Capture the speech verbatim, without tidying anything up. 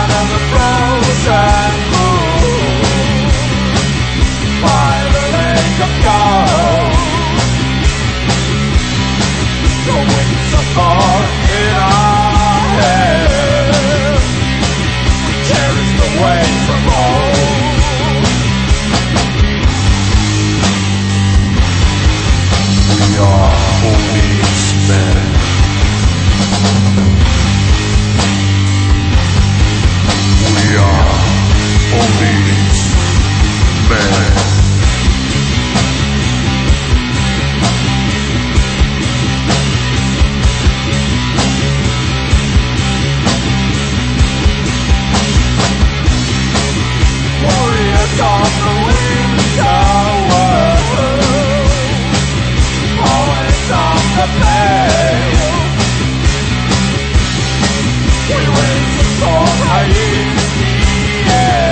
land of the frozen moon, by the lake of gold. The winds are born in our head. We cherish the ways of old. We are only men. We are only men. Warriors of the winter world, always on the pale. We raise the sword high in the air.